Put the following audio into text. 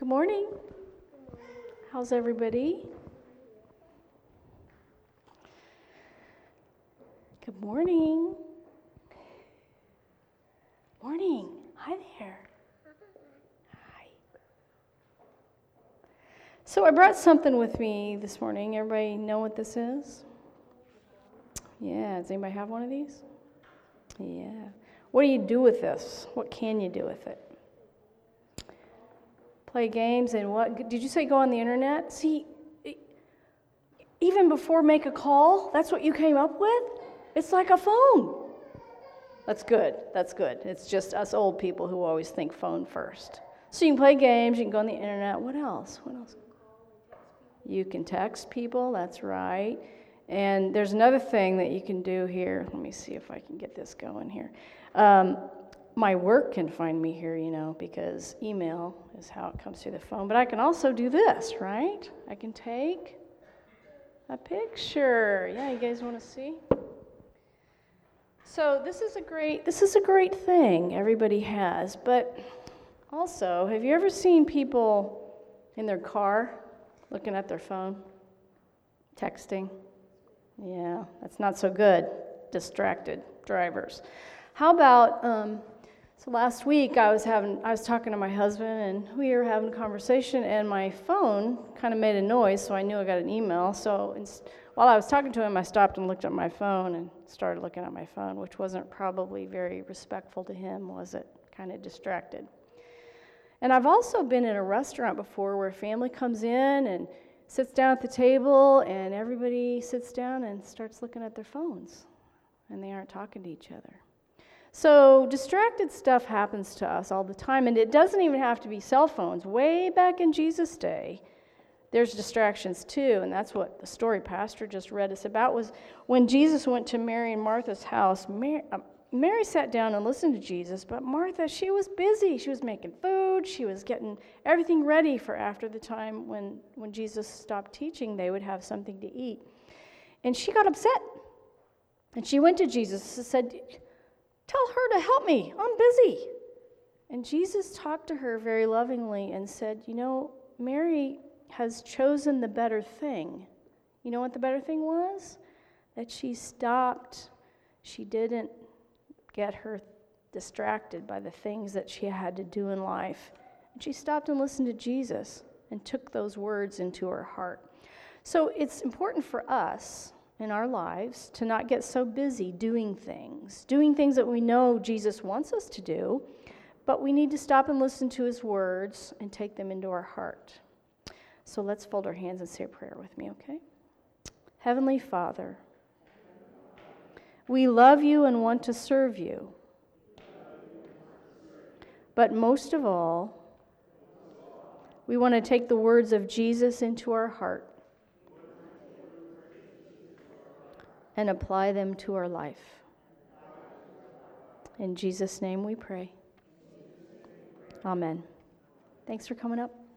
Good morning. How's everybody? Good morning. Morning. Hi there. Hi. So I brought something with me this morning. Everybody know what this is? Yeah. Does anybody have one of these? Yeah. What do you do with this? What can you do with it? Play games and what? Did you say go on the internet? See, even before make a call, that's what you came up with? It's like a phone. That's good. That's good. It's just us old people who always think phone first. So you can play games, you can go on the internet. What else? What else? You can text people, that's right. And there's another thing that you can do here. Let me see if I can get this going here. My work can find me here, because email is how it comes through the phone. But I can also do this, right? I can take a picture. Yeah, you guys want to see? So this is a great thing everybody has. But also, have you ever seen people in their car looking at their phone, texting? Yeah, that's not so good. Distracted drivers. How about, so last week I was talking to my husband and we were having a conversation and my phone kind of made a noise, so I knew I got an email. So while I was talking to him, I stopped and looked at my phone and started looking at my phone, which wasn't probably very respectful to him, was it? Kind of distracted. And I've also been in a restaurant before where a family comes in and sits down at the table and everybody sits down and starts looking at their phones and they aren't talking to each other. So distracted stuff happens to us all the time, and it doesn't even have to be cell phones. Way back in Jesus' day, there's distractions too, and that's what the story Pastor just read us about was when Jesus went to Mary and Martha's house. Mary sat down and listened to Jesus, but Martha, she was busy. She was making food. She was getting everything ready for after the time when Jesus stopped teaching, they would have something to eat. And she got upset, and she went to Jesus and said, "Tell her to help me. I'm busy." And Jesus talked to her very lovingly and said, Mary has chosen the better thing. You know what the better thing was? That she stopped. She didn't get her distracted by the things that she had to do in life. And she stopped and listened to Jesus and took those words into her heart. So it's important for us in our lives to not get so busy doing things that we know Jesus wants us to do, but we need to stop and listen to his words and take them into our heart. So let's fold our hands and say a prayer with me, okay? Heavenly Father, we love you and want to serve you, but most of all, we want to take the words of Jesus into our heart and apply them to our life. In Jesus' name we pray. Amen. Thanks for coming up.